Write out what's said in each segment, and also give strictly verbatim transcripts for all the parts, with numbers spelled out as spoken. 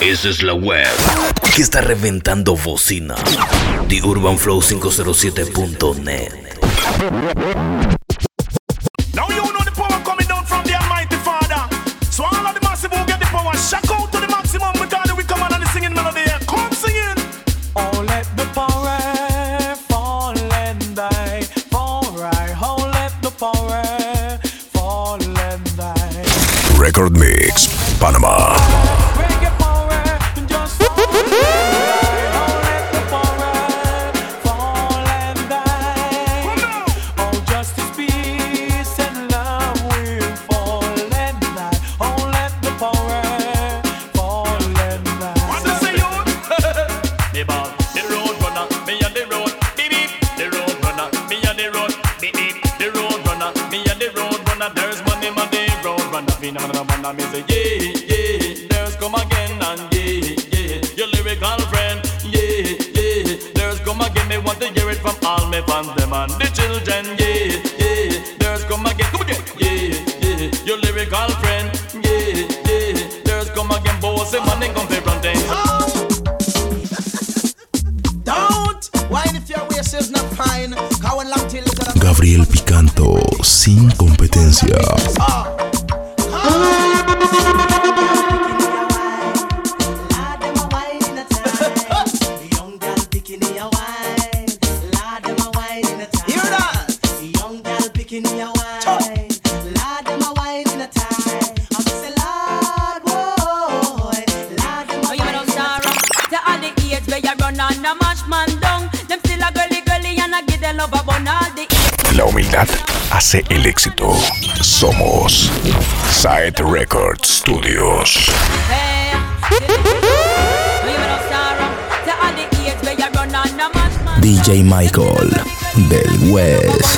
Esa es la web que está reventando bocina. The Urban Flow cinco cero siete punto net. Now you know the power coming down from the Almighty Father. So all of the massive who get the power, shock out to the maximum because we come on and the singing melody. Come singing. Oh, let the power fall and die. Fall right. Oh, let the power fall and die. Record Mix, Panama. Me say yeah, yeah, there's come again and yeah, yeah, your lyrical friend, yeah, yeah, there's come again. Me want to hear it from all me fans, them and the children, yeah, yeah, there's come again, come again, yeah, yeah, your lyrical friend, yeah, yeah, there's come again. Boss, man, come to front end. Don't whine if your waist is not fine. Gabriel Picanto, sin competencia. La humildad hace el éxito. Somos Side Record Studios. D J Michael del West.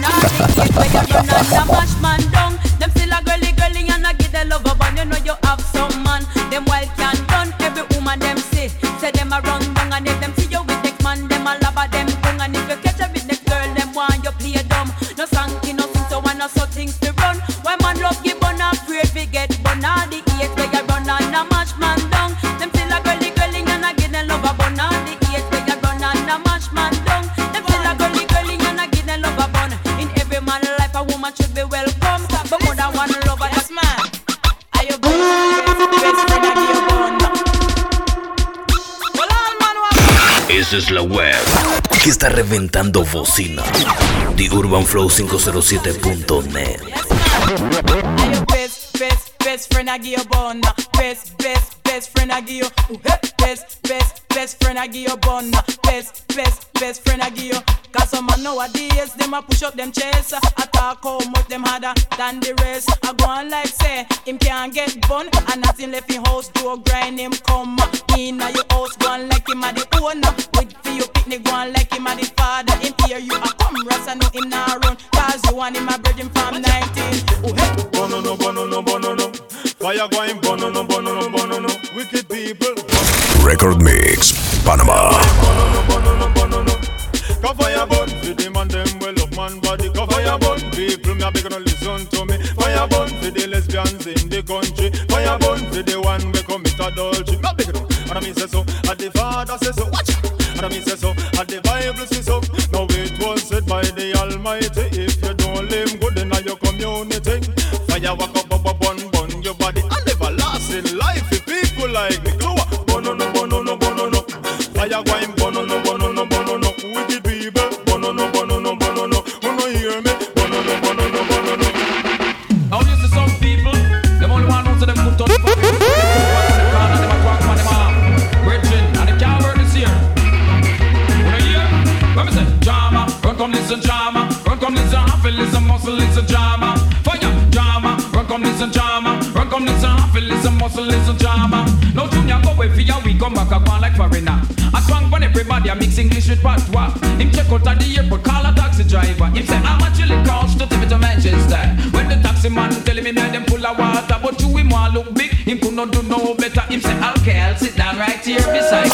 Esa es la web que está reventando bocina. The Urban Flow cinco cero siete punto net. Best, best, best friend I give you bun. Best, best, best friend I give you. Best, best, best friend I give you bun. Best, best, best friend I give you. Cause some man nowadays, them a push up them chest. I talk how much them harder than the rest. I go on like say, him can't get bun. And nothing left in house to grind him come. In a your house, go on like him a the owner. With for your picnic, go on like him a the father. Him hear you a come, Rasta know him nah run. Cause you want him a virgin from nineteen. Oh, hey. Bono no, bono no, bono no. Fire going, bono no, bono no, bono no. Wicked people. Record Mix, Panama. Bono no, bono no, bono no. Go fire burn, for them and them well up man body. Go fire burn, people me a beg no listen to me. Fire burn for the lesbians in the country. Fire burn for the one we commit adultery. Me a beg no, and I mean say so, and the father say so. Watch it, and I mean say so, and the Bible say so. Now it was said by the Almighty, if you don't live good in your community, fire walk up, up, up, bun, bun your body and live a lasting life. If people like me, go up, bono no, bono no, bono no. Fire going, bono no, bono no, bono no. Wicked people, bono no, bono no, bono no. Who no hear me? Bono no, bono no, bono no. Now you see some people, them only want to them put on the fucking them put back on the corner, them a quack on them arm. Virgin, and the can't burn this here. Who no hear? Let me say, drama, run come listen drama, run come listen, I feel listen muscle listen drama. Fire, drama, run come listen drama, run come listen, I feel listen muscle listen drama. No junior go away for your week, come back a go on like foreigner. I swang on everybody, I mix English with patois. Him check out at the airport, call a taxi driver. Him say, how much it cost to take me to Manchester? When the taxi man telling me me them full of water, but you him want look big, him could not do no better. Him say, okay, I'll sit down right here beside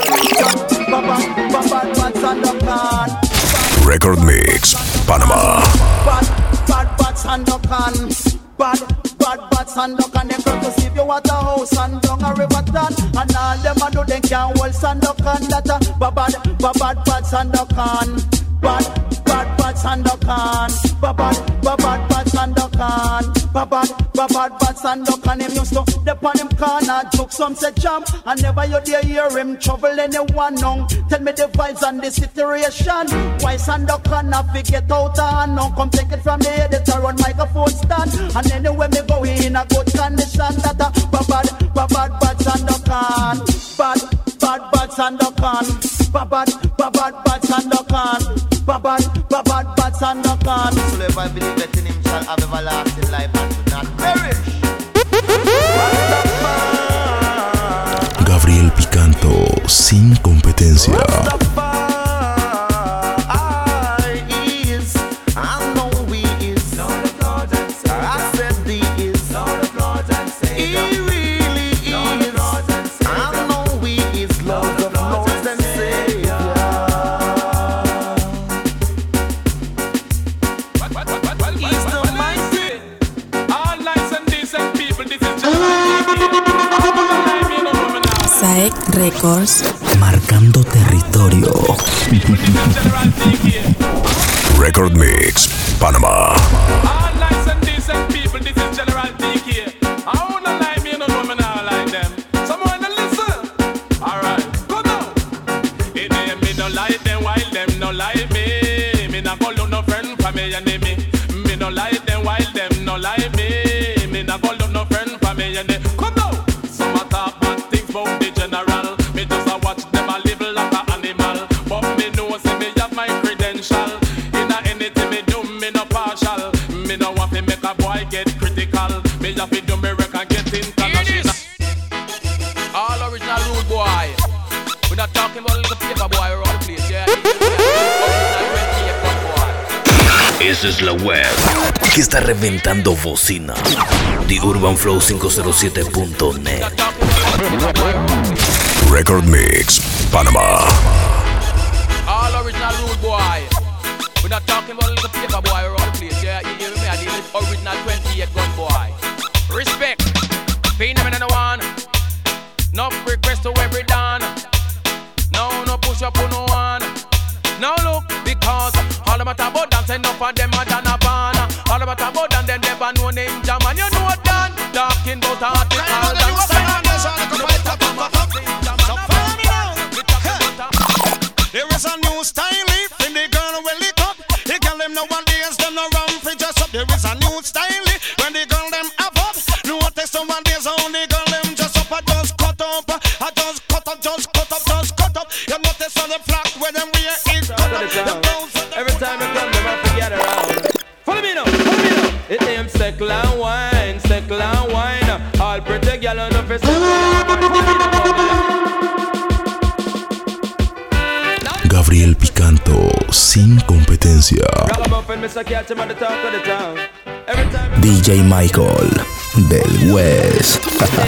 you. Record Mix, Panama. Bad, bad, bad, and duck and bad, bad, bad, and duck and them come to see if you Waterhouse and down a Riverton. And all them a do them can hold Sandokan. That a babad, babad, bad Sandokan. Bad, bad, bad Sandokan. Babad, babad, bad Sandokan. Babad, babad, bad Sandokan. Him used to dip on him corner, took some set jump. And never you dare hear him trouble anyone now. Tell me the vibes and the situation. Why Sandokan have to get out and now come take it from the editor on microphone stand. And anyway me go in a good condition. That a babad, babad, bad Sandokan. Bad, bad, bad Sandokan. Babad, babad, bad Sandokan. Babad, babad, bad Sandokan. So if I believe that in him shall have everlasting life and should not perish. Gabriel Picanto, sin competencia. Records, marcando territorio. Record Mix, Panama. All nice and decent people, this is General D K. I wanna like me, no woman, I like them. Someone to listen. Alright, go now. It ain't me, don't like them, while them no like me. Me not go look no friend for me enemy. Me no like them, while them no like me. Me not go look no friend for me enemy. Come now. Some a talk bad things about the general. Me just a watch them a live like a animal. But me know say me have my credential. In a anything me do, me no partial. Me no want to make a boy get critical. Me have to do me record get international. All original rude boy. We're not talking about a little paper boy around the place, yeah. Esa es la web que está reventando bocina. The Urban Flow cinco cero siete punto net. Record Mix, Panama. All original rude boy. We're not talking about a little paper boy around the place, yeah. You hear me? I deal with original twenty-eight gun boy. Respect. Phenomenon one. No request to every dawn. No, no push up on no one. Now look, because all about about dance, enough of them are done a ban. All about about dance, them never know name jam. And you know what done? Talking about article dance. There is a new style in the girl will lick up. The girl them nowadays them no run for just up. There is a new style when the girl them have up. Notice nowadays only girl them just up. I just cut up, I just cut up, just cut up, just cut up. You notice on the flock where them wear is cut up. Every time I come, them I forget around. Follow me now, follow me now. It name Seckle and Wine, Seckle and Wine. All pretty girl on the face. Gabriel Picanto, sin competencia. D J Michael, del West.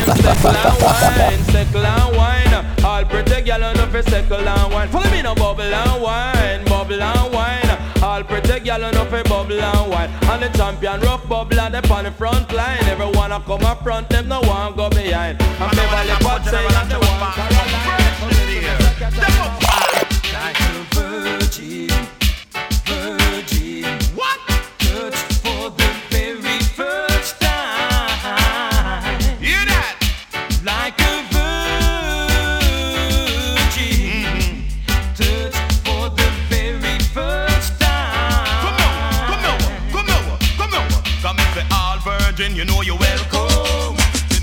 All pretty girl on the face, Seckle and Wine. Follow me now, bubble and wine, bubble and wine. All pretty girl on the face, bubble and wine. And the champion rough bubble and they on the front line. Everyone a come up front, them no one go behind. And Beverly Pot say and the one Caroline. Like a virgin, virgin. What? Touched for the very first time. Hear that? Like a virgin, mm-hmm. Touched for the very first time. Come on, come over, come over, come over. Come if we all virgin, you know you're welcome.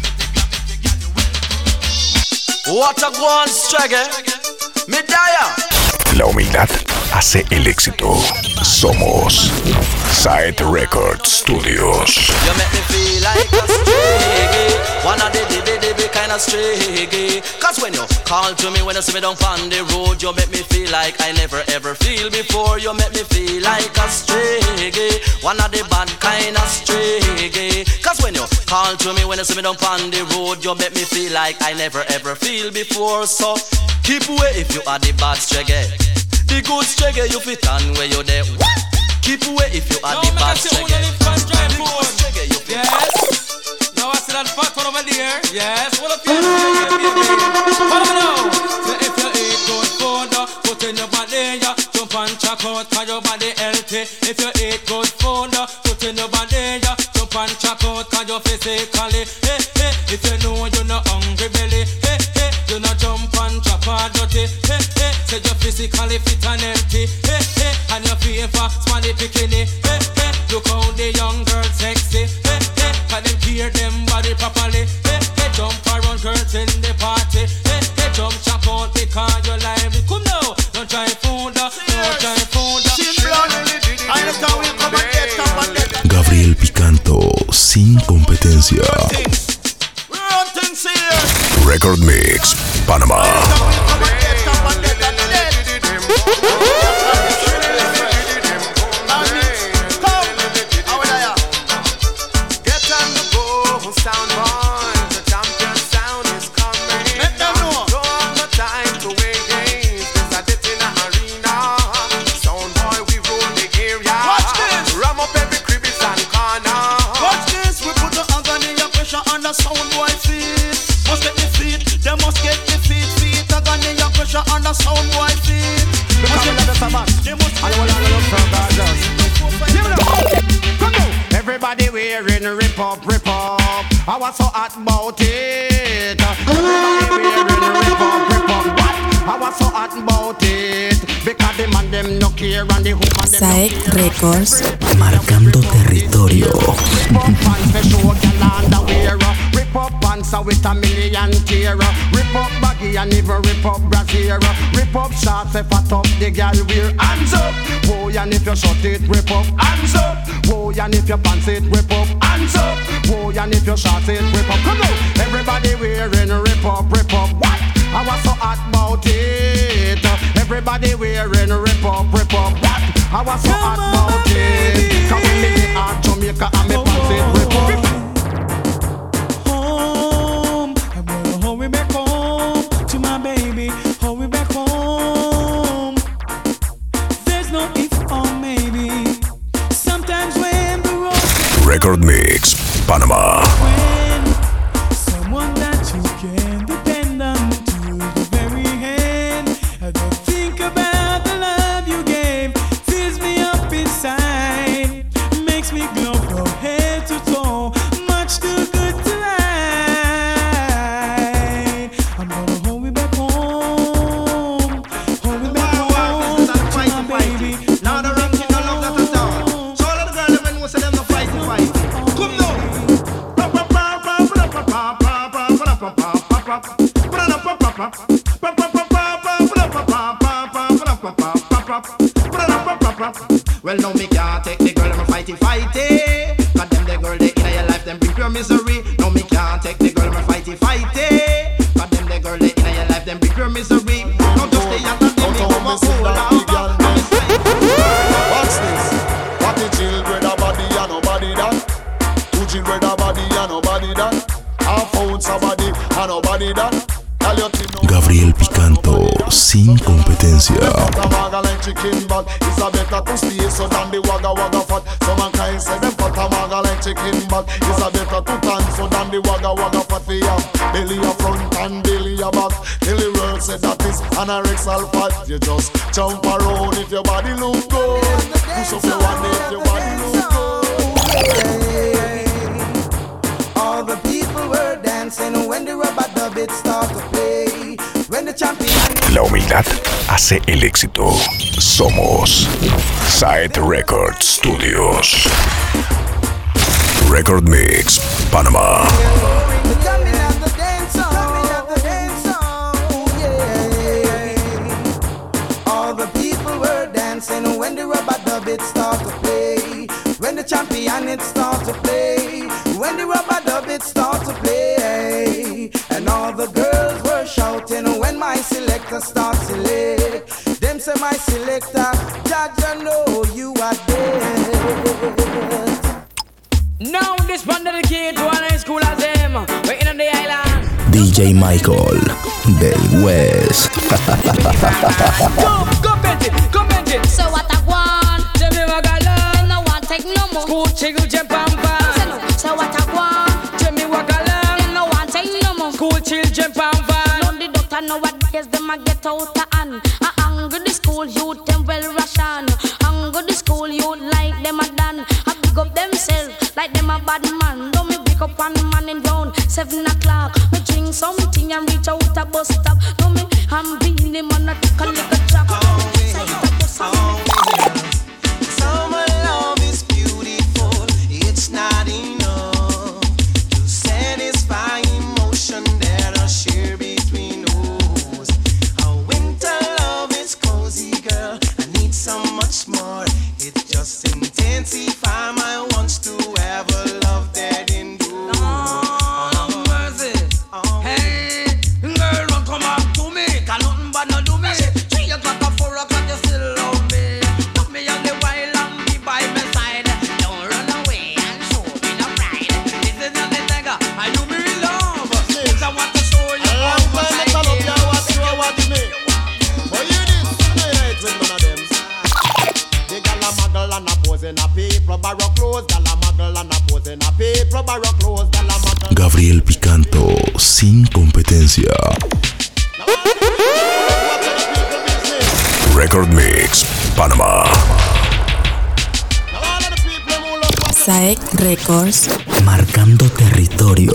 What a one struggle. Medalla. La humildad hace el éxito. Somos Side Record Studios. You make me feel like a stray. One of the the the kind of stray. Cause when you call to me, when you see me down on the road, you make me feel like I never ever feel before. You make me feel like a stray. One of the bad kind of stray. Cause when you call to me, when you see me down on the road, you make me feel like I never ever feel before. So keep away if you are the bad stray. The good stray you fit on where you there. What? Keep away if you are no, the bad stray. The good stray you fit on. Now I see that fat one over there. Yes, what up here? Yeah, yeah, yeah. Follow me now. So if you eat good food, put in your body, yeah. Jump and check out, cause your body healthy. If you eat good food, put in your body, yeah. Jump and check out, cause you're physically. Hey, hey, if you know you're not hungry belly. Hey, hey, you not jump and chop or dirty. Hey, hey, say you're physically fit and healthy. Hey, hey, and your favor, smelly bikini. Hey, hey, look how the young girl sexy. Hey, hey, can them clear them body properly. Hey, hey, jump around girls in the party. Hey, hey, jump chop out because you're lively. Come now, don't try food, don't try food. Gabriel Picanto, sin competencia. Record Mix, Panamá. Everybody wearing rip up, rip up. I was so hot about it. Everybody wearing rip up, rip up. What? I was so hot about it. Because the man them no care and the woman them Saek Records, marcando territorio. Rip up pants with a million tear. Rip up baggy and even rip up brassiere. Rip up shorts if I top the girl wear. Hands up, boy, and if you short it, rip up. Hands up, boy, and if you pants it, rip up. Hands up, boy, and if you short it, rip up. Come on, everybody wearing rip up, rip up. What? I was so hot about it. Everybody wearing rip up, rip up. What? I was so hot about it. Come with me out Jamaica and me pants it, rip up. Home, I'm gonna hurry back home to my baby. Hurry back home. There's no if or maybe. Sometimes when the road Record Mix, Panamá. when someone that you can depend on to the very end. I don't think about the love you gave. Fills me up inside. Makes me glow from head to toe. Much too good to lie. I'm gonna hold me back home. Hold me back home to my baby. Now the ranking no longer to down. So all of the girls them know say them no fight to fight. Come now. Well, now me can't take the girl, I'm fighting, fighting. Cause them the girl, they in your life, them bring pure misery. No, me can't take the girl, I'm fighting, fighting. Cause them the girl, they in your life, them bring pure misery. Now just stay out of them, they come and hold on. What's this? What the children a body and nobody that? Two children a body and nobody that? Half ounce a body and nobody that? Gabriel Picanto, sin competencia. Chicken bag is a better to stay so than the wagga wagga fat. Some mankind say them fat a maga like chicken bag is a better to tan so than the wagga wagga fat. We have belly a front and belly a back. Till the world say that is anorexal fat. You just jump around if your body look good. Push up your one if your body look good. All the people were dancing when the rubber dub it start to play. When the champion. La humildad hace el éxito. Somos Saet Record Studios. Record Mix, Panamá. All the people were dancing when the rubber dub it start to play. When the champion it start to play. When the rubber dub it start to play. And all the girls were shouting when my selector starts to select. Them say my selector, judge I know you are dead. Now this one dedicated to all high school as them. We're in on the island. D J Michael del West. Go, go bend it, go bend it. So what I want? Tell me what I love. No one take no more. School chicken jump and pass. So what I want? Tell me what nowadays them a get out of hand. I hungry the school youth them well ration. Hungry the school youth like them a done. I big up themselves like them a bad man. Don't me pick up one man in down seven o'clock. Me drink something and reach out a bus stop. Don't me I'm being him on a take a little chop. Say it a bus stop. Summer love is beautiful. It's not enough to satisfy emotion that are shared between us. A winter love is cozy, girl. I need so much more. It just intensify my wants to have a love that endures. Oh, mercy. Oh. Hey, girl, don't come up to me. Can nothing but not do me. Three o'clock or four o'clock, you still love me. Put me on the wild and be by my side. Don't run away and show me no pride. This is not the tiger. I do me real love. Cause I want to show you how much I care. But you this, you right with none of them. The gal a muggle and a pose in a paper barrow clothes. Gal a muggle and a pose in a paper barrow clothes. Gal a muggle. Gabriel Picanto, sin competencia. Record Mix, Panamá. Saek Records. Marcando territorio.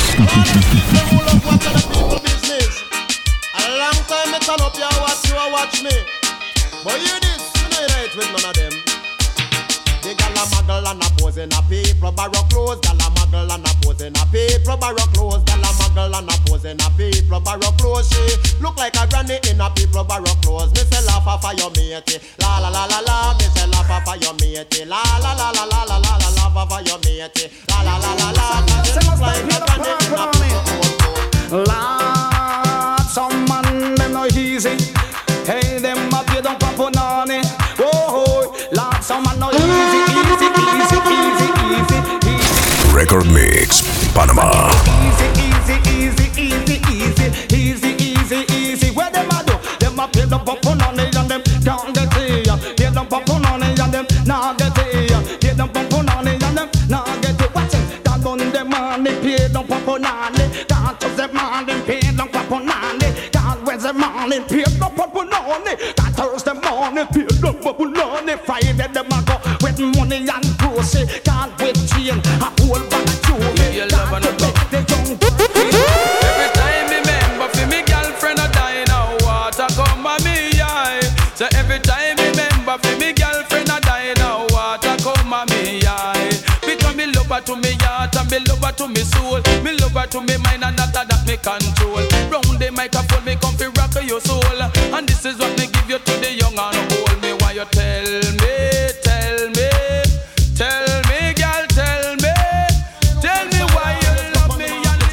A long time me turn up your watch, you a watch me. But you this, you know right with none of them. The gal a muggle and a pose in a paper barrow clothes. Gal a muggle and a pose in a paper barrow clothes. Gal a muggle and a pose in a paper barrow clothes. She look like a granny in a paper barrow clothes. Me say laugh off of your matey, la la la la la. Me say laugh off of your matey, la la la la la la la la. Laugh off of your matey, la la la la la. Me say look like a granny in a paper clothes. Lord, some man them no easy. Hey, them up you don't pop on on it. Oh, Lord, some man no easy, easy, easy, easy, easy, easy. Record Mix, Panamá. Easy, easy, easy, easy, easy, easy, easy, easy. Where them a do? Them a pay them pop on it and them can't get it. Pay them pop on it and them not get it. Pay them pop on it and them not get it. Watch it. Can't done them money, pay them pop on it. Can't touch them money, pay them pop on it. Can't waste them money, pay them pop on it. Can't Thursday morning, pay them pop on it. Friday them a go with money and grocery. Can't wait chain, a whole bag of jewelry. Can't wait the young. Every time me remember for me girlfriend a die now, water come a me eye. So every time me remember for me girlfriend a die now, water come a me eye. Because me love her to me heart and me love her to me soul. Me love her to me mind and not that me control. Round the microphone me come fi rock your soul. And this is what me give you to the young and old. Me why you tell me, tell me, tell me, girl, tell me, tell me why you love me and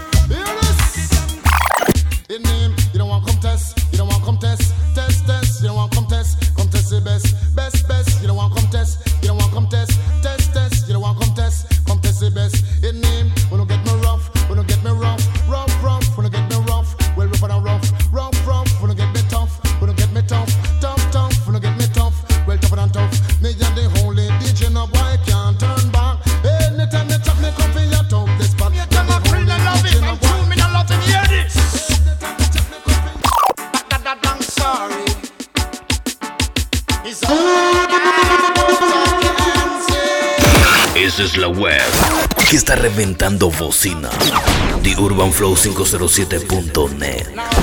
In name, you don't want come test, you don't want come test, test, test, you don't want come test, come test the best, best, best, you don't want come test, you don't want come test, test, test, you don't want come test, come test the best. In name, when you get me rough, when you get me rough, rough, rough, when you get me rough, well rough and rough, rough, rough, when you get me tough, when you get me tough, tough, tough, when you get me tough, well tougher than tough. Me and the holy D J, no boy can't turn back. Anytime they chop me come for your top, this spot. Them a friend and love it, and true me not love to hear this. I'm sorry. It's Esa es la web que está reventando bocina. The Urban Flow cinco cero siete punto net.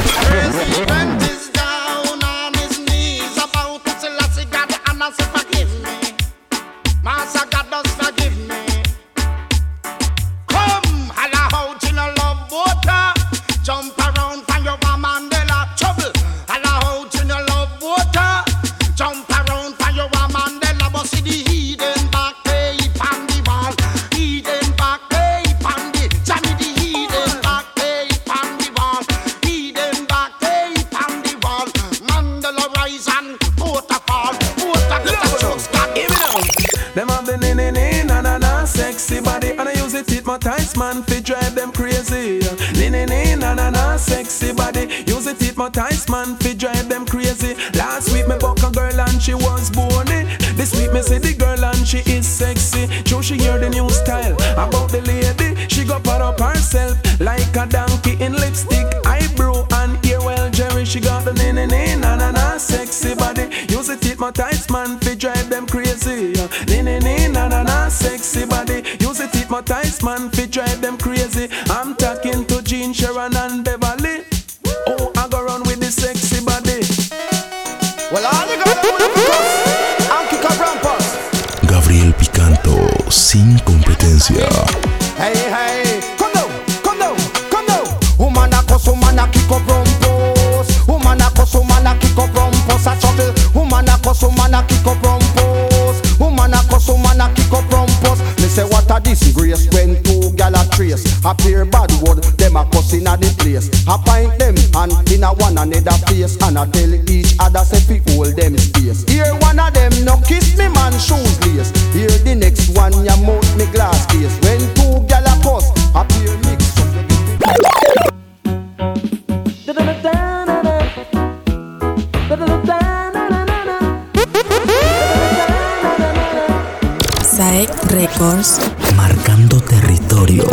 Hypnotize man fi drive them crazy. Nee nee nee na na na sexy body. Use it hypnotize man fi drive them crazy. Last week me buck a girl and she was bony. This week me see the girl and she is sexy. True she hear the new style about the lady. She go put up herself like a donkey in lipstick, eyebrow and ear. ties, man, fi drive them crazy. Ni ni ni na na na, sexy body. Use it hypnotize, man, fi drive them crazy. I'm talking to Jean, Sharon and Beverly. Oh, I go run with the sexy body. Well, all you gotta do is and kick a rampus. Gabriel Picanto, sin competencia. Hey, hey, come down, come down, come down. Woman a cuss, woman a kick up rumpus. Woman a cuss, woman a kick up rumpus. A trouble. Woman a cuss, woman a kick up rumpus. Woman a cuss, woman a kick up rumpus. Me say what a disgrace when two gal a trace. A pair bad word, them a cuss inna the place. I find them and inna one another face, and I tell each other say fi hold them space. Here one of them no kiss me man shoes lace. Here the next one ya mouth me glass case. When two gal a cuss, a pair mix up. Saek Records, marcando territorio.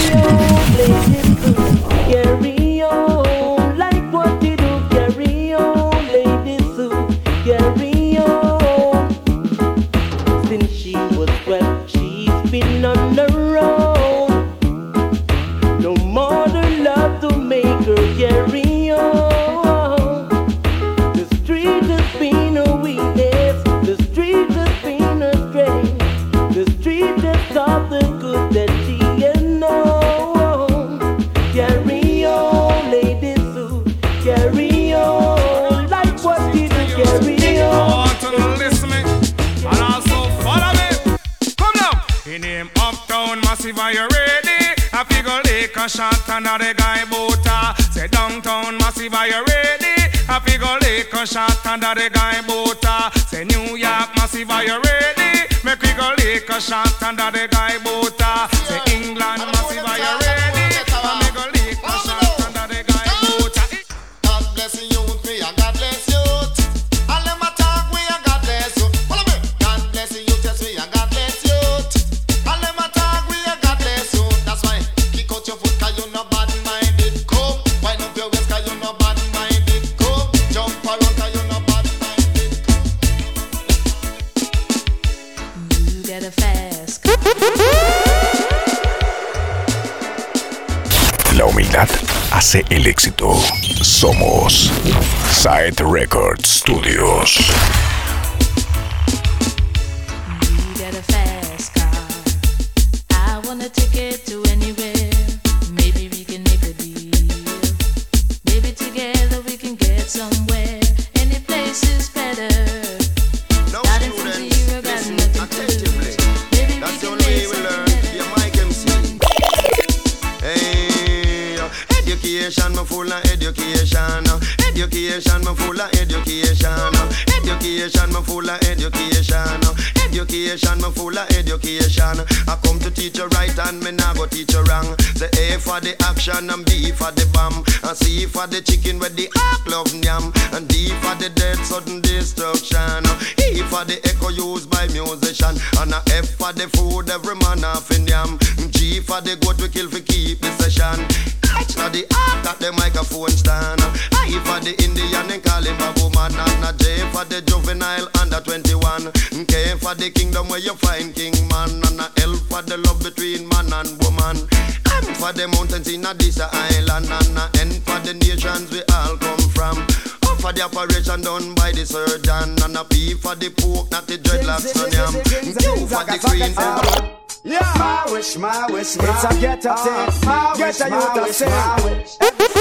Carry on, like what you do, carry on, ladies who carry on. Since she was twelve, she's been on the road. No more the love to make her carry on. The street has been a weakness, the street has been a strength. The street has taught the good that she has known. Carry on, ladies who carry on, like what you do, carry on. I want to listen me and also follow me. Come now. In him uptown massive, are you ready? I figure lick a shot under the guy boota. Say downtown massive, are you ready? I figure lick a shot under the guy boota. Say New York massive, are you ready? Make we go lick a shot under the guy boota. Say England massive, are you ready? I make go lick a shot under the guy boota. God bless you, me and God bless you. All them attack we and God bless you. Follow me. God bless you, just me and God bless you. All them attack we and God bless you. That's why kick out your foot 'cause you no bad minded. Come, wind up your waist 'cause you no bad minded. Come, jump around 'cause you no bad minded. You get a fast car. La humildad hace el éxito. Somos Saek Records Studios. You get a fast car. I want a ticket to anywhere. Maybe we can make a deal. Maybe together we can get somewhere. Any place is better. Now Not in students, Frontier, got listen nothing to attentively. lose. Maybe we That's the can only way make we something learn. better. Your mic M C. Hey, education, me full of education. Education, me full of education. Education, me full of education. Education, me full of education. I come to teach you right and me nah go teach you wrong. The A for the action and B for the bomb. And C for the chicken with the ark love yam. And D for the dead sudden destruction. E for the echo used by musician. And a F for the food every man off in yam. G for the goat we kill for keep the session. H for the ark that the microphone stand. I for the Indian and call him a woman. And a J for the juvenile under twenty-one. K for the kingdom where you find king man. And a L for the love between man and woman. M for the mountains in a this island. And a N for the nations we all come from. O for the operation done by the surgeon. And a P for the pork, not the dreadlocks on yam. Q for the queen. Yeah, my wish, my wish, my it's a get a thing, uh, get a youth a thing. My wish,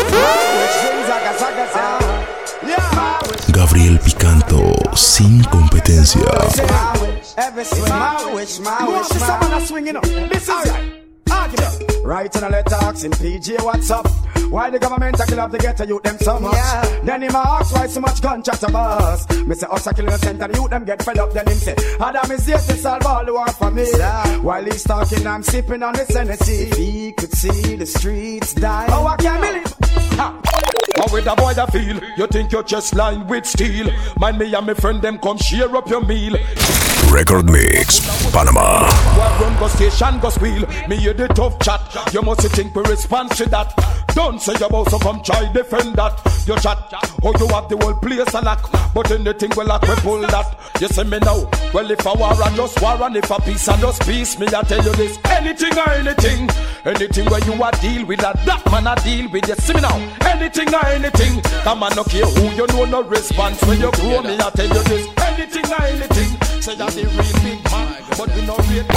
my wish, Gabriel Picanto, sin competencia. every swing, my wish, my wish, my wish. You know, this is right. Argument. Right on a letter asking P J what's up. Why the government a kill off the ghetto youth them so much? Yeah. Then him a ask why so much gunshot a bust. Me say us a kill innocent and the youth them get fed up. Then him say Adam is here to solve all the war for me. Yeah. While he's talking I'm sipping on the Tennessee. If he could see the streets die. Oh I can't believe. Ha. How with a boy I feel? You think you're just lined with steel? Mind me and my friend them come share up your meal. Record Mix, Panama. Why run go station go squeal? Me hear the tough chat. You must think we respond to that. Don't say you about so come try defend that. You chat, oh you have the whole place a lock. But anything will lock we pull that. You see me now, well if a war and just war and if a peace and just peace, me I tell you this. Anything or anything, anything where you a deal with a that man a deal with. You see me now, anything or anything. Come on, no care who you know, no response when you grow, me I tell you this. Anything or anything, say that the real big man, but we not real.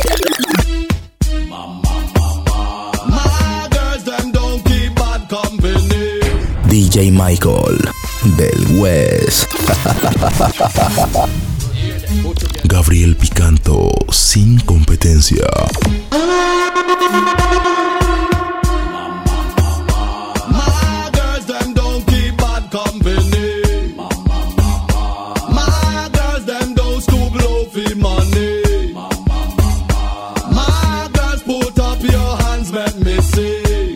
Mama, mama, my girls them don't keep bad company. D J Michael del West. Gabriel Picanto sin competencia. My girls them don't keep bad company. My girls them don't stoop low for money. My girls put up your hands, let me see.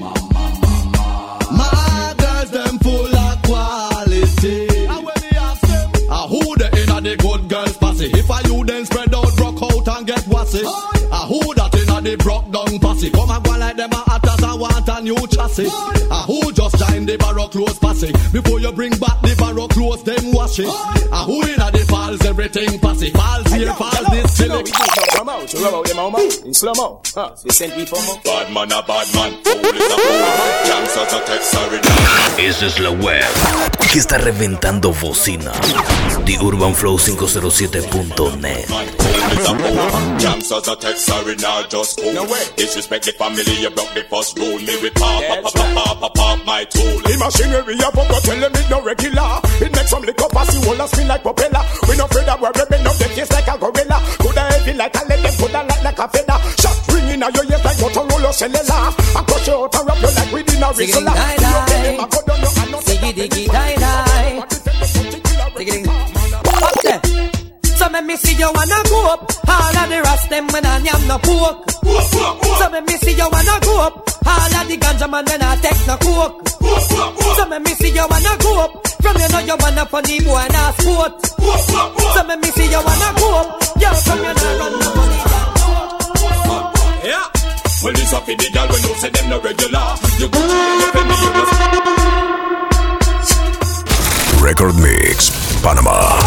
My girls them full of quality. Ah, who the inna the good girls passy? If I you then spread out, rock out and get wassy. Ah, who that inna the broke down passy? Come and go like them a hot as I want a new chassis. Ah, who just join the barrow clothes passy? Before you bring back the barrow clothes, them wash it. Ah, who inna the falls, everything passy. Falls here, falls this, silly. Come out, rub out them out, in slow-mo. Huh, we send people more. Bad man a bad man, fool is a fool. Gangsters a text sorry now. Esa es la web que está reventando bocina. The Urban Flow cinco cero siete punto net. Gangsters a text sorry now, just cool. Disrespect the family, you broke the first rule. Me with pop, pop, pop, pop, pop, pop, my tool. The machinery up up, tell them it no regular. It makes some lick up as you hold a spin like propeller. We no afraid that we're ripping up the case like a gorilla. Coulda heavy like a lead, them coulda light like a feather. Shot ringing out your ears like Motorola cellular. I cut you out and wrap you like within a wristler. Diggy diggy die die. What's that? So make me see you wanna go up. All of the rest them when I am no pork. So make me see you wanna go up. All of the ganja man when I take no coke. So make me see you wanna go up. From you know you wanna funny boy and a sport. So make me see you wanna go up. Yo, from you know run the money. Yeah. Well, it's up in the girl when you say them no regular. You go to the penny, you know. Record Mix, Panamá.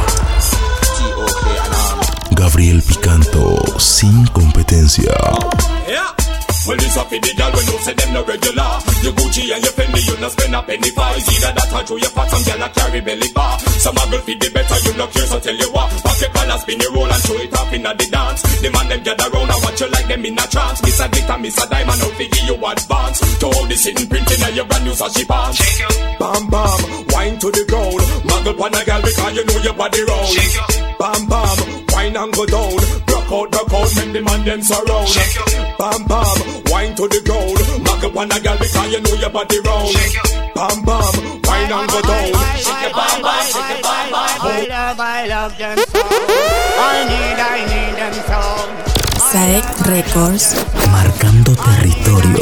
Gabriel Picanto sin competencia. Yeah. Well, it's up in the girl when you say them no regular. You Gucci and your Fendi, you no spend a penny for. It's either that or through your pot, some girl a carry belly bar. Some a girl feed the better, you no care, so tell you what. Pack your collar, spin your roll and throw it up in the dance. The man them gather round and watch you like them in a trance. Miss a glitter, miss a diamond, out figure you advance. To all the sitting printing and your brand new sashi pants. Bam bam, wine to the ground. Muggle pan a girl because you know your body round. Bam bam, wine and go down. Rock out, rock out, make the man them surround. Bam bam, wine to the ground. Muggle pan a girl because you know your body round. Bam bam, wine and go down. Shake your bam bam, shake your bam bam. I love, I love them so. I need, I need them so. Saek Records. Marcando territorio.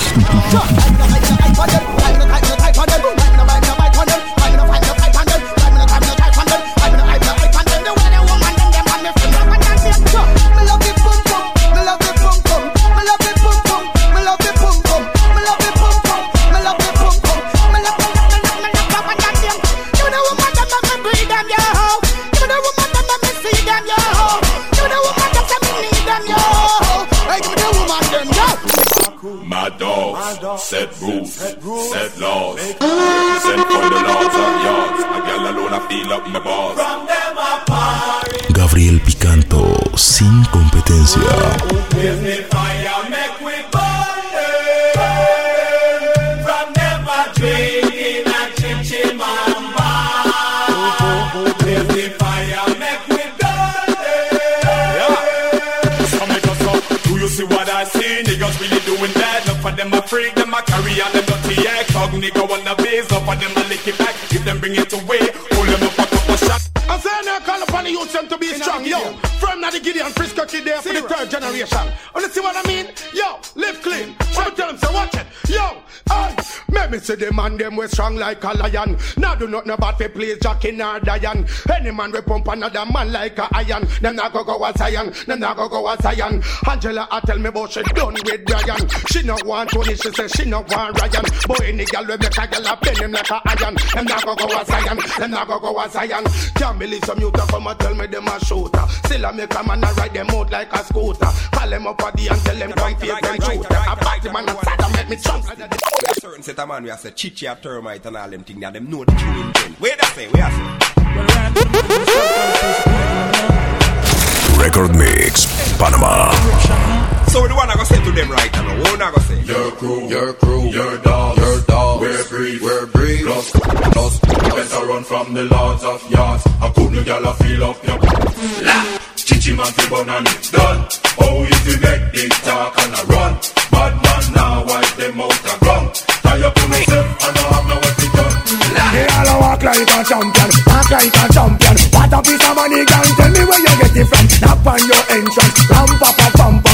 My dogs, set rules, set laws. Represent for the laws of yards. A girl alone, I feel up my balls. From them apart. Gabriel Picanto sin competencia. Give me fire, make we burn. From them a drinking a chimchimamba. Give me fire, make we burn. Yeah. So make us up. Do you see what I see? Niggas really doing that. Look for them a freak, them a carry on them dirty act. Dog nigga wanna base, up for them a lick it back. If them bring it away, pull them up a couple shot. I say now call upon the youth them to be strong, yo. From now the Gideon Frisco kid there for the third generation. You see what I mean? Yo, live clean. What me tell them, say watch it. Yo, Make me see the man them we strong like a lion. Now do not know about fi please Jackie nor Diane. Any man we pump another man like a iron. Them not go go a Zion, them not go go a Zion. Angela I tell me about she done with Brian. She no want Tony, she say she no want Ryan. Boy any girl we make a girl a bend him like a iron. Them not go go a Zion, them not go go a Zion. Can't believe some youth come and tell me them a shooter. Still I make a man a ride them out like a scooter. Call them up a D and tell them come face them shooter. A bad man a sad and make me trust. Certain set of man we have said chichi a termite and all them things that them know the true intent. Wait a say, wait a say. Record Mix, Panama. So the one I go say to them right now, what I go say? Your crew, your crew, your dog, your dog. We're brief, we're brief. Plus, plus, better run from the lords of yards. I couldn't get a feel up your la. Chichi man fi bun and it's done. Oh, if you make big talk and I run, bad man now wipe them out the ground. Tie up to myself and I have no what to done. They all walk like a champion, walk like a champion. What a piece of money, gang, tell me where you get it from. Knock on your entrance, ram pa pa pam pam.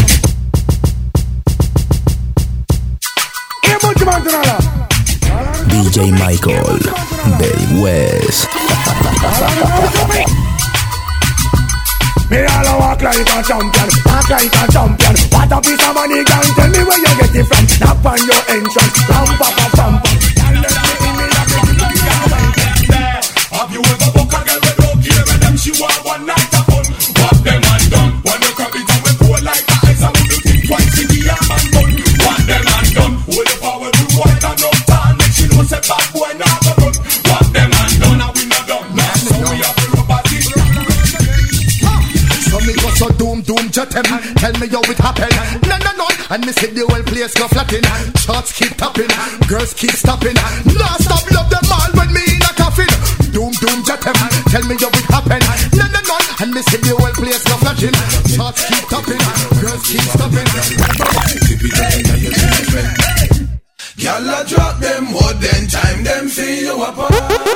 Hey, much man to nada. D J Michael, Day West. Me all walk like a champion, walk like a champion. What a piece of money, gang, tell me where you get it from. Knock on your entrance, ram pa pa pam pam. Have you ever book a girl with no gear and them she want one night of fun? What them and done? When you crab it and we pour like the ice and we do think twice in the arm and gun. What them and done? Hold the power to white and up down. Make she know say bad boy now go run. What them and done? And we not done. Now so we have to rub at it. So me go so doom doom jet him. Tell me how it happen. No no no. And me see the whole place go flatting. Shots keep tapping, girls keep stopping. No stop love them all when me in a coffin. Doom doom jet him. Tell me how it happen. No no no. And me see the whole place go flatting. Shots keep tapping, girls keep stopping. Y'all a drop them more than time them see you up.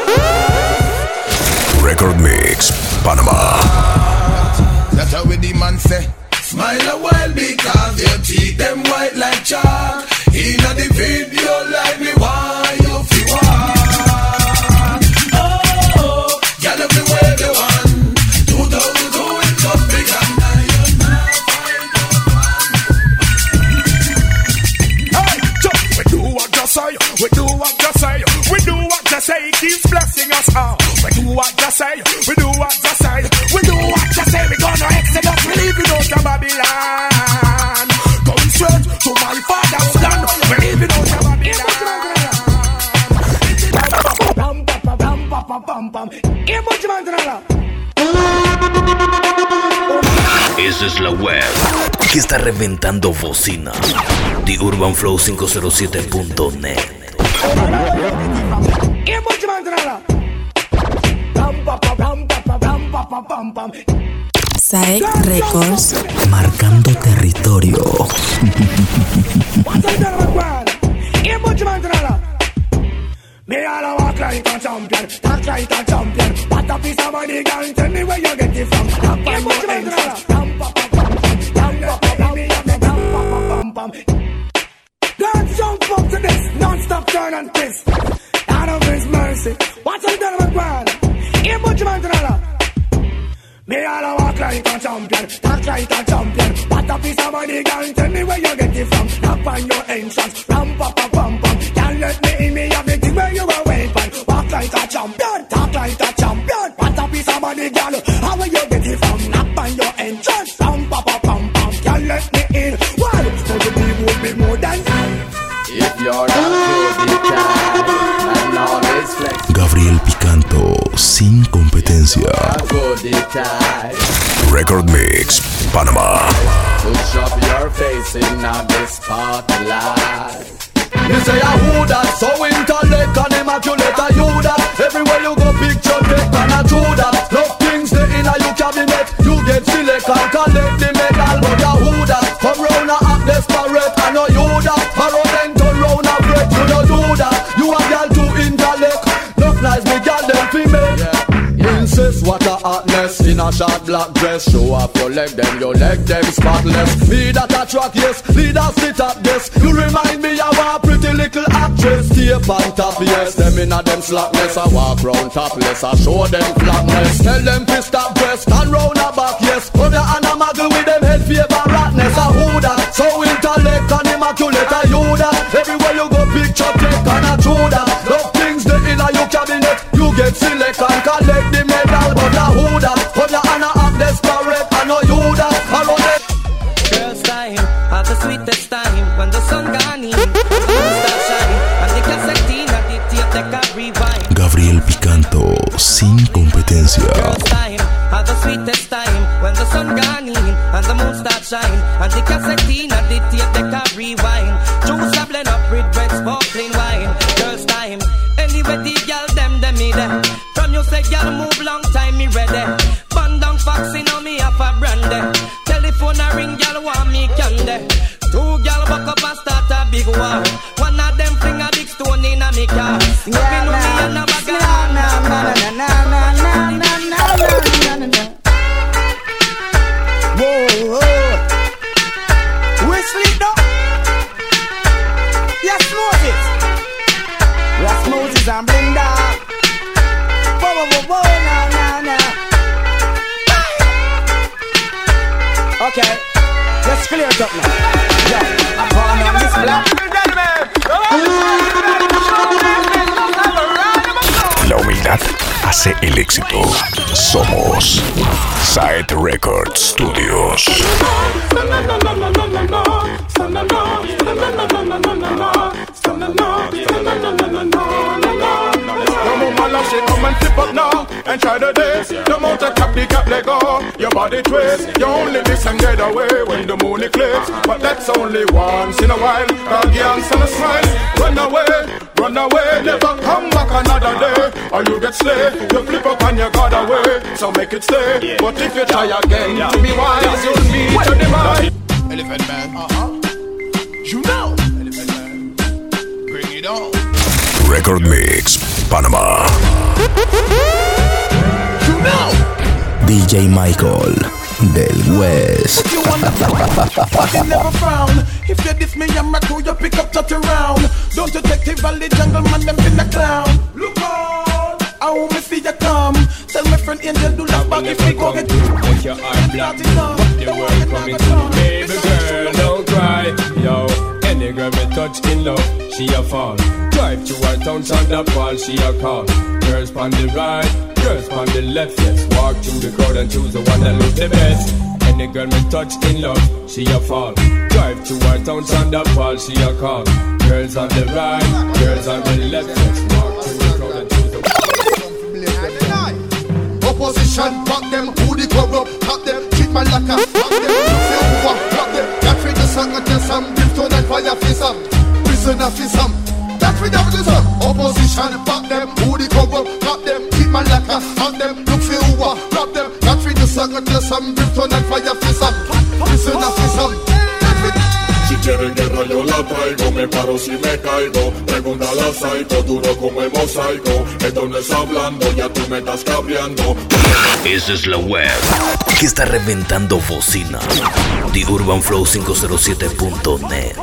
Record Mix, Panama. That's how the man say. Smile a while because your teeth them white like chalk. Inna the video like me why you feel walk. Oh, girl everywhere they want. Two thousand two it's up big and now you're not Hey, just we do what you say, we do what you say, we do what you say. He keeps blessing us all. We do what you say, we do what you say, we do what you say. We gonna exodus, we leaving out of Babylon. Going straight to my father's land. We leaving out of Babylon. Esa es la web que está reventando bocina. The Urban Flow cinco cero siete punto net. Saek Records. Marcando territorio. Me all walk like a champion, talk like a champion. What a piece of money, girl, tell me where you get it from. Knock on your entrance, pam pam pam pam pam pam pam. Dance jump up to this, non-stop turn and twist. Out of His mercy, what's on the ground? Here, much man to the me all walk like a champion, talk like a champion. What a piece of money, girl, tell me where you get it from. Knock on your entrance, pam pam pam pam pam. Can't let me in me have the thing where you are waiting. Walk like a champion, talk like a champion. What a piece of money, girl, how will you get it from? Knock on your entrance, pam pam pam pam pam. Can't let me in. Why? So the people will be more than. If you're not good, you can. And always flex. Gabriel Picanto, sin competencia. Record Mix, Panama. Push up your face in a this spotlight. You say a who that, so intellect and immaculate a you that. Everywhere you go picture take and a true that. Love things stay in a you cabinet. You get select and collect the medal. But a who that, come round a act desperate. I know you that, arrow then turn round a break. You don't do that, you a girl too intellect. Look nice, big girl them female. Insist what a hotness. in a short black dress. Show off your leg, them your leg, them spotless. Me that a track, yes, leaders sit up this. You remind me of a pretty little actress. Stay on top, yes, them in a them slackness. I walk round topless, I show them flatness. Tell them to stop breast and round her back, yes. Come here and a muggle with them head favor ratness. A who that, so intellect and immaculate. A you that, everywhere you go picture take and a true that. Love things that in a your cabinet, you get select and collect the medal. But a who that, come here and a act desperate. I know you that, I know that. Girls time, have the sweetest time when the sun gone in, the moon start shine, and the cassette at the tape deck a rewind. Gabriel Picanto, sin competencia. Girls time, have the sweetest time when the sun gone in, and the moon start shine, and the cassette at the tape deck a rewind. Juice a blend up with red sparkling wine. Girls time, anyway the girl them them me there. From you say girl move long time me ready. Bun down foxy now me have a brandy. Telephone a ring, girl want me candy. Two girl buck up and start a big war. One of them fling a big stone in a me car. Yeah, me know me and a bag of na na na na na na na na na na. Whoa, whoa. We sleep now. Yes, Moses. Yes, Moses and Blinda. Whoa, whoa, whoa, whoa, na na na. Okay, let's clear it up now. Yeah, I'm calling on this black. La humildad hace el éxito. Somos Side Record Studios. She come and flip up now and try the dance. The mountain cap, the cap, let go. Your body twist. You only miss and get away when the moon eclipse. But that's only once in a while. Girl, dance and a smile. Run away, run away. Never come back another day. Or you get slayed. You flip up and you got away. So make it stay. But if you try again, to be wise, you'll meet your demise. Elephant Man. Uh-huh. You know. Elephant Man. Bring it on. Record Mix, Panama. You know. D J Michael del West. You never frown. If you diss me, I'm a crew, you pick up, touch around. Don't detective valley jungle man, them in the clown. Look out, I want me see you come. Tell my friend Angel do love back if we go get you. Make your heart black, what the world coming to. Baby girl, don't cry, yo. Any girl me touch in love, she a fall. Drive to her town, Sandra Paul, she a call. Girls on the right, girls on the left, yes. Walk through the crowd and choose the one that looks the best. Any girl me touch in love, she a fall. Drive to her town, Sandra Paul, she a call. Girls on the right, girls on the left, yes. Walk through the crowd and choose the one. Opposition, fuck them, who the corrupt, fuck them, treat my lacquer, fuck them, feel who fuck them. Got free the song and tell some brimstone and fire for some, prison for some. That's we have this up. Opposition, fuck them, who the cover, fuck them, keep my lacquer, fuck them, look for who are, rob them. Got free the song and tell some brimstone and fire for some, prison for some. Si quieren guerra yo la traigo, me paro si me caigo. Pregúntale a Psycho, duro como el mosaico. Esto no es hablando, ya tú me estás cabreando. Esa es la web que está reventando bocina. The Urban Flow cinco cero siete punto net.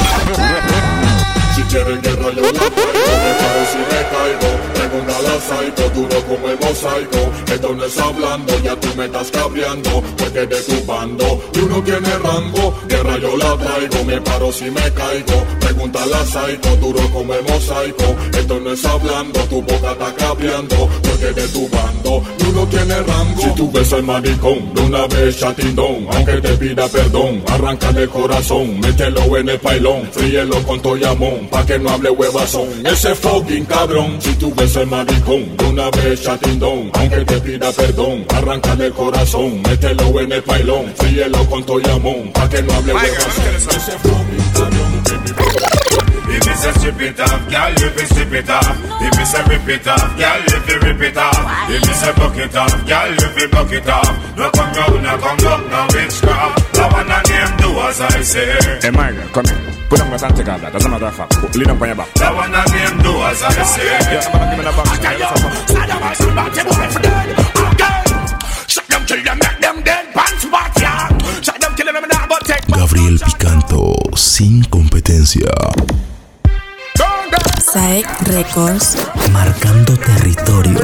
Si quieren guerra yo la traigo, me paro si me caigo. Pregúntale a Psycho, duro como el mosaico. Esto no es hablando, ya tú me estás cabreando. Porque de tu bando, tú no tienes rango. Guerra yo la traigo, me paro si me caigo. Pregúntale a Psycho, duro como el mosaico. Esto no es hablando, tu boca está cabreando. Porque de tu bando, tú no tienes rango. Si tú ves al maricón, de una vez chatindón. Aunque te pida perdón, arráncale el corazón. Mételo en el pailón, fríelo con toyamón. Pa' que no hable huevazón, ese fucking cabrón. Si tú ves el maricón, de una vez chatindón. Aunque te pida perdón, arráncale el corazón. Mételo en el pailón, fríelo con toyamón. Pa' que no hable huevazón, ese fucking cabrón. If me say strip it off, girl, you fi strip it off. If me say rip it off, girl, you fi rip it off. If me say buck it off, girl, you fi buck it off. No come round, no come round, no witchcraft. The one and them do as I say. Hey, Margaret, come here. Put on my hand, take out that. As a matter of fact, lean up on your back. The one and them do as I say. Yeah, I'm gonna give me the back. Okay, yo, Saddam Hussein, back, you boy, for dead. Okay. Shut them sin competencia. Saek Records. Marcando territorio.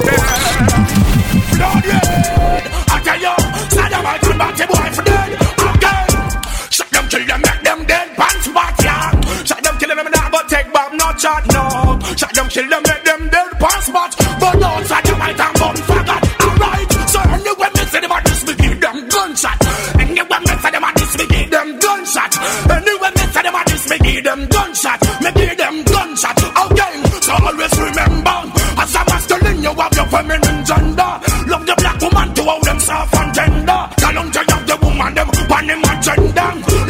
Kill them, make them dead, pants back, yeah. Shot them, kill them, not but take back, no chat, no. Shot them, kill them, make them dead, pants back. But don't shot them, I can't bun faggot. Alright, so anyway, me say them at this, me give them gunshot. Anyway, me say them at this, me give them gunshot. Anyway, me say them at this, me give them gunshot. Me give them gunshot. Okay, so always remember, as a masculine, you have your feminine gender. Love the black woman to hold them soft and tender. Tell them to love the woman, them pan them agenda.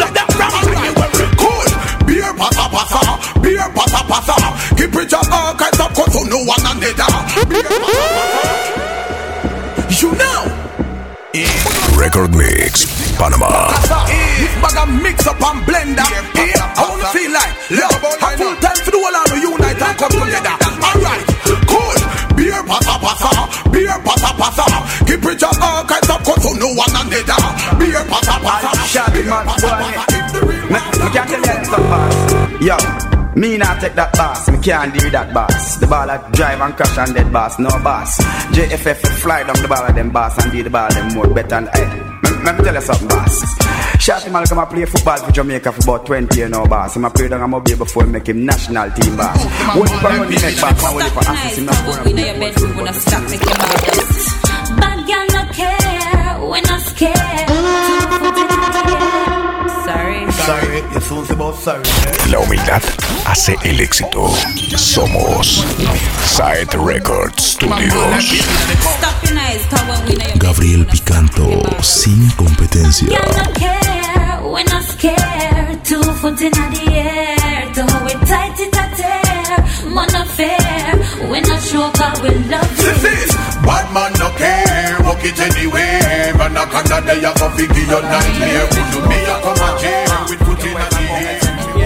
Passa, passa, beer, passa, passa. Keep it up, all kinds of cause so no one and the beer, passa, passa. You know. Record Mix, Panama. This bag of mix up and blender. Yeah, I wanna feel like love. Have full time for the whole of the unite and come together. Alright, cool. Beer, passa, passa. Beer, passa, passa. Keep it up, all kinds of cause so no one and the beer, passa, passa. Shabby man, boy. Me can't tell you some boss. Yo, me not take that boss. Me can't deal with that boss. The ball that drive and crash and dead boss. No boss. J F F fly down the ball of them boss and deal the ball of them more better than hey. Let me tell you something, boss. Shotty man come and play football for Jamaica for about twenty years now, boss. He play down Mobile before he make him national team, boss. What if I run the neck, boss? What if I assist him not score? We know your bedroom when I stop making balls. Bad girl no care, when I scared. Sorry. Sorry, you're so about sorry. La humildad hace el éxito. Somos Saek Records Studios. Gabriel Picanto, sin competencia. Girl no care, when I scared. Two foot in the air, to hold it tight, it a tear. Man affair, when I show up, we love you. This is bad man no care, walk it anywhere. Man a canna day a go figure your nightmare. Could me a come a jail with foot in the air.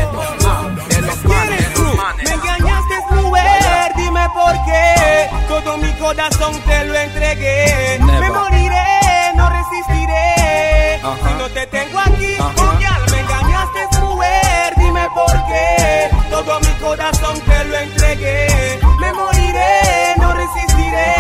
Me engañaste mujer, dime por qué. Todo mi corazón te lo entregué. Never. Me moriré, no resistiré. Uh-huh. Si no te tengo aquí, Uh-huh. oh, ya, me engañaste mujer, dime por qué. Todo mi corazón te lo entregué. Me moriré, no resistiré.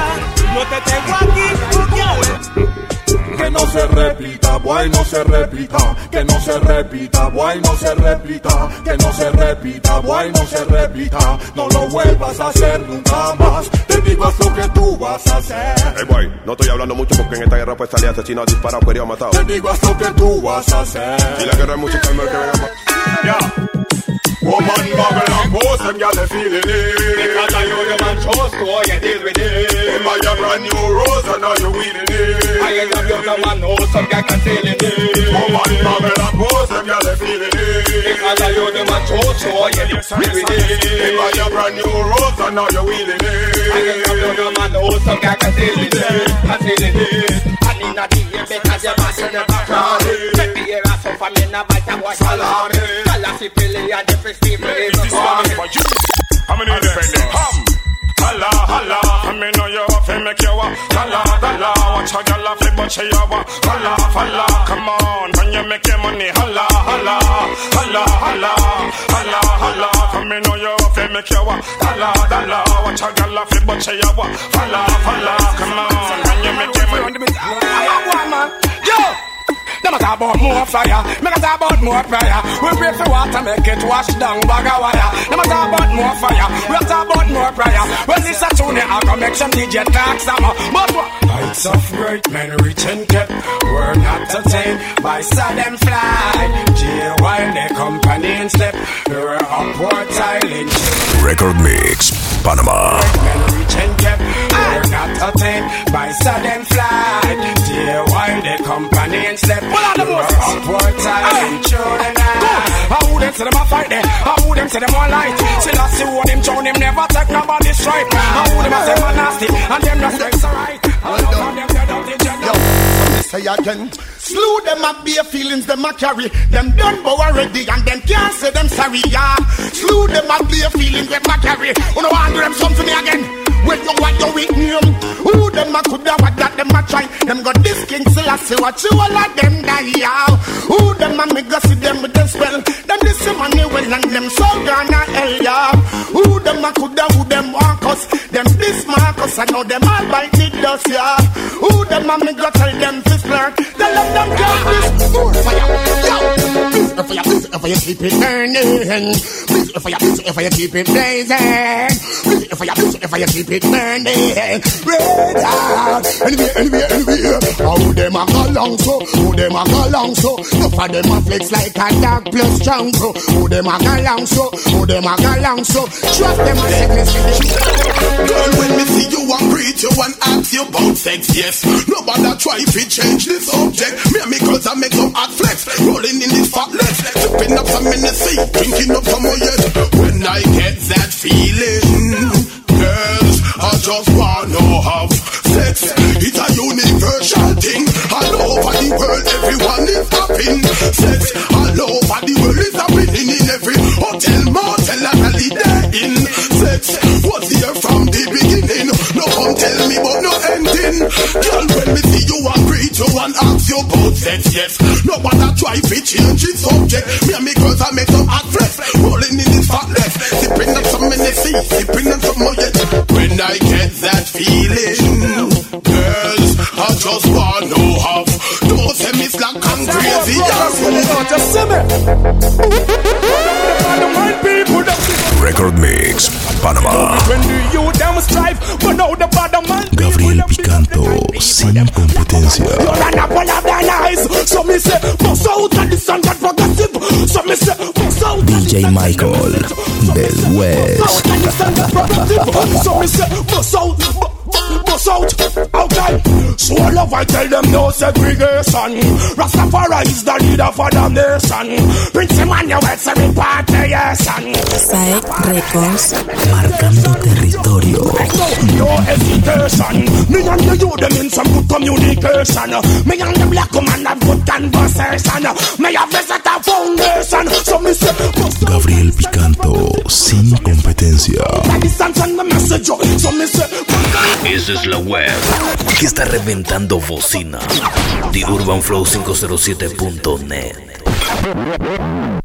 No te tengo aquí, oh, ya. Que no se repita, boy, no se repita. Que no se repita, boy, no se repita. Que no se repita, boy, no se repita. No lo vuelvas a hacer nunca más. Te digo lo que tú vas a hacer. Hey boy, no estoy hablando mucho porque en esta guerra pues salía asesinado, disparado, herido, matado. Te digo lo que tú vas a hacer. Y la guerra es musical, no hay que venga más. Yeah. Woman, bubble and post, them gyal they feeling it. Because I know the man chose to how you deal with it. Buy a brand new rose and now you wheeling it. I ain't got the man know some guy can tell it. Woman, bubble and post, them gyal they feeling it. Because I know the man chose to how you deal with it. Buy a brand new rose and now you wheeling it. I ain't got the man know some guy can tell it. Can tell it. And in a day because you're passing the background. Make me hear a song for me now, but I'm watching salami. Salasi pili and the Steve, this one is for you. I'm an independent. Hum. Holla, holla. I mean, know you up and make you walk. Holla, holla. Watch a girl off, but she a walk. Holla, holla. Come on, when you make your money. Holla, holla. Holla, holla. Holla, holla. I mean, know you up and make you walk. Holla, holla. Watch a girl off, but she a walk. Holla, holla. Come on, when you make your money. I am one man. Yo. Them a talk about more fire, me a talk about more prayer. We pray for water, make it wash down bag of wire. Them a talk about more fire, we a talk about more prayer. When this a tune, I go make some D J talk some. But what? Heights of great men reach and kept, were not attained by sudden flight. G while the company in step, we were upward silent. Record Mix, Panama. Men reach and kept, were not attained by sudden flight. G while the company in step. What are the most upward silent children? How would them say them a fight there? How would them say them one light? Still I see what them show them never take nobody stripe. How would them say man nasty and them not sex alright? How would them say don't teach them? Yo, me say again, slew them up bare feelings them a carry. Them done bow already and them can't say them sorry. Yeah, slew them up bare feelings them a carry. You know want them something again? When you want your weak name, who them a coulda what that them a try? Them got this king still a see what you all of them die out. Who them a me go see them with them spell? Them this money well and them so gonna hell ya. Who them a coulda who them walk us? Them this Marcus I know them all bite the dust ya. Who them a me go tell them this flirt? Tell them them can't this more fire. Yo, please if you please if you keep it burning. Please if you please if you keep it blazing. Please if you please if you keep it burning. Red out. Anyway, anyway, anyway. How them a go long so? Who them a go long so? No for them a flex like a dog plus strong so. Who them a go long so? Who them a go long so? Trust them a sickness. Girl, when me see you and greet you and ask you about sex, yes. Nobody try to change the subject. Me and me girls I make some hot flex. Rolling in this fat legs. Sipping up some Hennessy, drinking up some more yet. When I get that feeling, girls, I just wanna have sex. It's a universal thing. All over the world, everyone is having sex. All over the world is happening in every hotel, motel, and holiday in. Sex was here from the beginning. No come tell me but no ending. Girl, when me see you and greet you and ask you about sex, yes. Nobody try to change the subject. Me and me girls I make some hot flex. Rolling in this fat legs. Sipping up some Hennessy, sipping up some more yet. When I get that feeling, girls, I just wanna have. Don't say me slack and crazy. Just see me. Record Mix, Panamá. Gabriel Picanto, sin competencia. D J Michael del West. Bust out, okay. So I love I tell them no segregation. Rastafari is the leader for the nation. Prince Emmanuel is a repatriation. Side Records, marcando territorio. No hesitation. Me and the youth them in some good communication. Me and the black woman have good conversation. Me have visit a foundation. So me say Gabriel Picanto, sin competencia. So me say Esa es la web que está reventando bocina. The Urban Flow cinco cero siete punto net.